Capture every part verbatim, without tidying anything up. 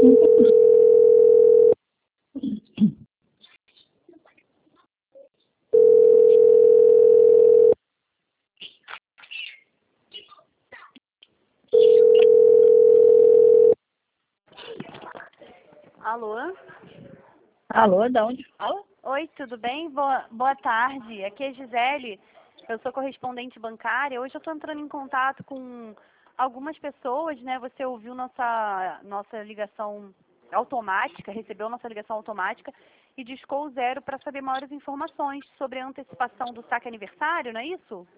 Alô? Alô, de onde fala? Oi, tudo bem? Boa, boa tarde. Aqui é Gisele. Eu sou correspondente bancária. Hoje eu estou entrando em contato com algumas pessoas, né? Você ouviu nossa, nossa ligação automática, recebeu nossa ligação automática e discou o zero para saber maiores informações sobre a antecipação do saque aniversário, não é isso?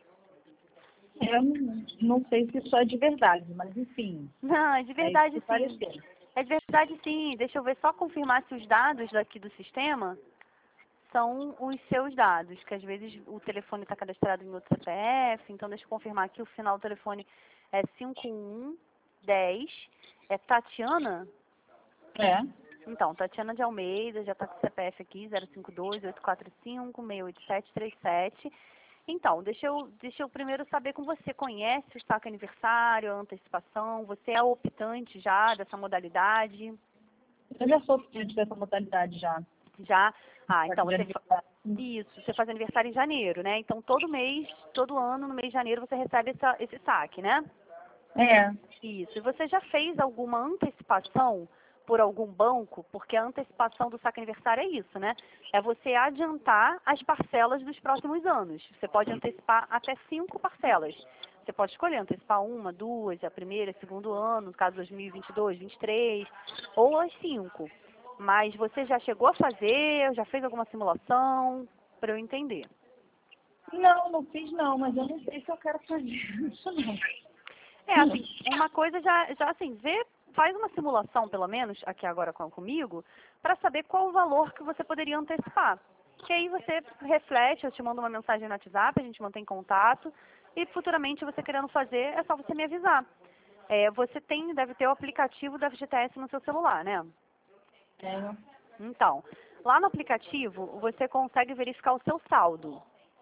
Eu não não sei se isso é de verdade, mas enfim, Não, é de é isso verdade que sim. pareceu. É de verdade sim. Deixa eu ver, só confirmar se os dados daqui do sistema são os seus dados, que às vezes o telefone está cadastrado em outro C P F, então deixa eu confirmar que o final do telefone é cinco um dez. É Tatiana? É, Então, Tatiana de Almeida, já está com o C P F aqui, zero cinco dois, oito quatro cinco, seis oito sete três sete. Então, deixa eu, deixa eu primeiro saber com você, conhece o saque aniversário, a antecipação, você é optante já dessa modalidade? eu já sou cliente dessa modalidade já. Já? Ah, Só então que de você... fa- aniversário. Isso, você faz aniversário em janeiro, né? Então, todo mês, todo ano, no mês de janeiro, você recebe essa, esse saque, né? É, Isso. E você já fez alguma antecipação por algum banco? Porque a antecipação do saque aniversário é isso, né? É você adiantar as parcelas dos próximos anos. Você pode antecipar até cinco parcelas. Você pode escolher antecipar uma, duas, a primeira, segundo ano, no caso dois mil e vinte e dois, vinte e três, ou as cinco. Mas você já chegou a fazer, já fez alguma simulação, para eu entender. não, não fiz não, mas eu não sei se eu quero fazer isso não. É, assim, uma coisa já, já assim, vê, faz uma simulação, pelo menos, aqui agora com, comigo, para saber qual o valor que você poderia antecipar. Que aí você reflete, eu te mando uma mensagem no WhatsApp, a gente mantém contato, e futuramente você querendo fazer, é só você me avisar. É, você tem, deve ter o aplicativo da F G T S no seu celular, né? É, Então, lá no aplicativo, você consegue verificar o seu saldo.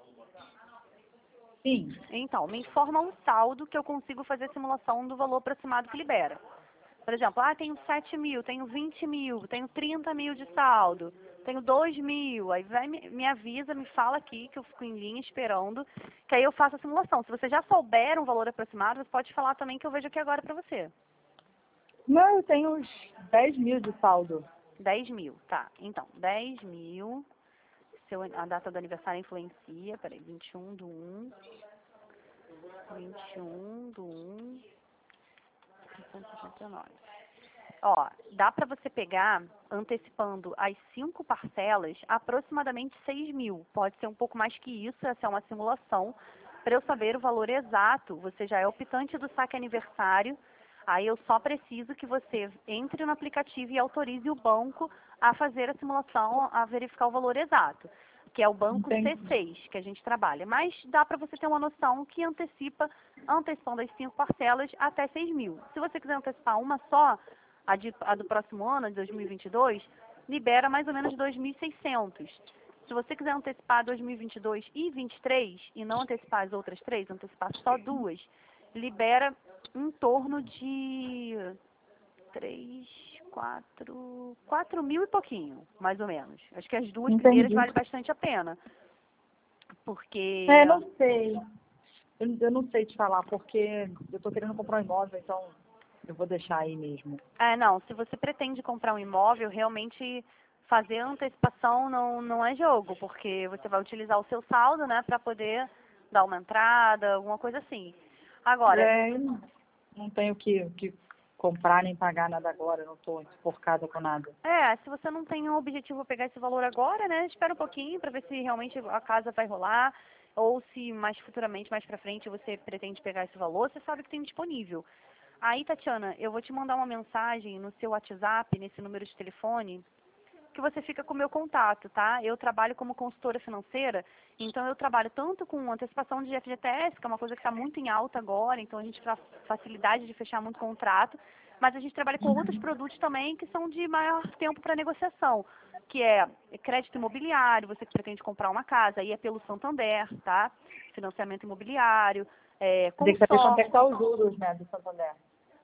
sim, Então, me informa um saldo que eu consigo fazer a simulação do valor aproximado que libera. Por exemplo, ah, tenho sete mil, tenho vinte mil, tenho trinta mil de saldo, tenho dois mil. Aí vai, me, me avisa, me fala aqui, que eu fico em linha esperando, que aí eu faço a simulação. Se você já souber um valor aproximado, você pode falar também que eu vejo aqui agora para você. não, eu tenho uns dez mil de saldo. dez mil, tá. Então, dez mil. Seu, a data do aniversário influencia. Peraí, vinte e um do um. vinte e um do um. novecentos e sessenta e nove. Ó, dá para você pegar, antecipando as cinco parcelas, aproximadamente seis mil. Pode ser um pouco mais que isso, essa é uma simulação. Para eu saber o valor exato, você já é optante do saque aniversário, aí eu só preciso que você entre no aplicativo e autorize o banco a fazer a simulação, a verificar o valor exato, que é o banco C Entendi. seis que a gente trabalha. Mas dá para você ter uma noção que antecipa, antecipando as cinco parcelas, até seis mil. Se você quiser antecipar uma só, a, de, a do próximo ano, de dois mil e vinte e dois, libera mais ou menos dois mil e seiscentos. Se você quiser antecipar dois mil e vinte e dois e vinte e três e não antecipar as outras três, antecipar só duas, libera em torno de três, quatro, quatro mil e pouquinho, mais ou menos. Acho que as duas primeiras Entendi. valem bastante a pena, porque É, não sei. Eu, eu não sei te falar, porque eu tô querendo comprar um imóvel, então eu vou deixar aí mesmo. é, não, se você pretende comprar um imóvel, realmente fazer antecipação não, não é jogo, porque você vai utilizar o seu saldo, né, para poder dar uma entrada, alguma coisa assim. Agora, É, eu não, não tenho que, que comprar nem pagar nada agora, eu não estou enforcada com nada. é, se você não tem um objetivo pegar esse valor agora, né, espera um pouquinho para ver se realmente a casa vai rolar, ou se mais futuramente, mais para frente, você pretende pegar esse valor, você sabe que tem disponível. Aí, Tatiana, eu vou te mandar uma mensagem no seu WhatsApp, nesse número de telefone, que você fica com o meu contato, tá? Eu trabalho como consultora financeira, então eu trabalho tanto com antecipação de F G T S, que é uma coisa que está muito em alta agora, então a gente tem facilidade de fechar muito contrato, mas a gente trabalha com outros produtos também que são de maior tempo para negociação, que é crédito imobiliário, você que pretende comprar uma casa, aí é pelo Santander, tá? Financiamento imobiliário, é, Tem que saber quanto é que consórcio. tá os juros, né, do Santander.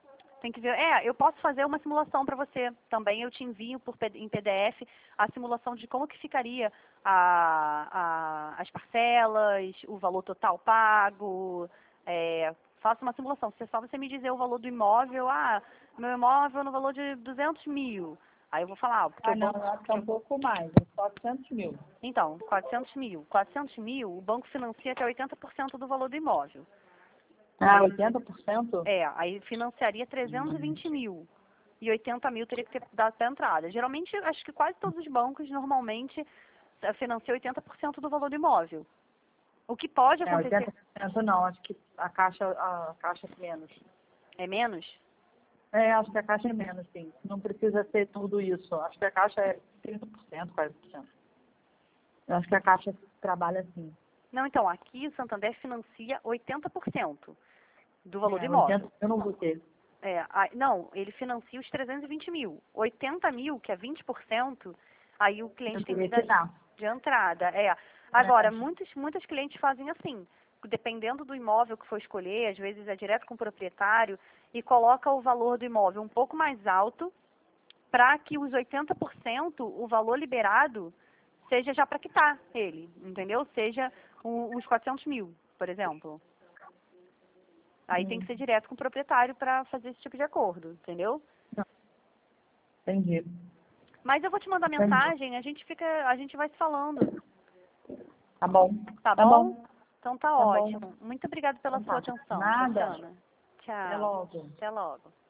Tem que ver. É, eu posso fazer uma simulação para você também. Eu te envio por, P- em P D F a simulação de como que ficaria a, a, as parcelas, o valor total pago. É, faço uma simulação. Se é só você me dizer o valor do imóvel, ah, meu imóvel no valor de duzentos mil. Aí eu vou falar, ah, porque Ah, o não, banco... eu acho que é um pouco mais, uns quatrocentos mil. Então, quatrocentos mil. quatrocentos mil, o banco financia até oitenta por cento do valor do imóvel. Ah, Aí, oitenta por cento? é, aí financiaria trezentos e vinte mil. E oitenta mil teria que ter dado para entrada. Geralmente, acho que quase todos os bancos, normalmente, eh, financiam oitenta por cento do valor do imóvel. O que pode É, acontecer oitenta por cento não, acho que a caixa, a caixa é menos. é menos? É, acho que a caixa é menos, sim. Não precisa ser tudo isso. Acho que a caixa é trinta por cento, quarenta por cento. Eu acho que a caixa trabalha assim. Não, então, aqui o Santander financia oitenta por cento do valor do É, oitenta imóvel. eu não vou ter. É, a- não, ele financia os trezentos e vinte mil. oitenta mil, que é vinte por cento, aí o cliente Eu tem que teria dar que dar. de entrada. É. Agora, É, muitos, muitos clientes fazem assim, dependendo do imóvel que for escolher, às vezes é direto com o proprietário, e coloca o valor do imóvel um pouco mais alto, para que os oitenta por cento, o valor liberado, seja já para quitar ele, entendeu? Seja o- os quatrocentos mil, por exemplo. Aí tem hum, que ser direto com o proprietário para fazer esse tipo de acordo, entendeu? não, entendi. Mas eu vou te mandar Entendi. mensagem, a gente fica, a gente vai se falando, Tá bom. tá Tá bom? bom. Então tá Tá bom. ótimo. Muito obrigada pela Então sua tá. atenção, Nada. Luciana. Até Tchau. logo. Até logo.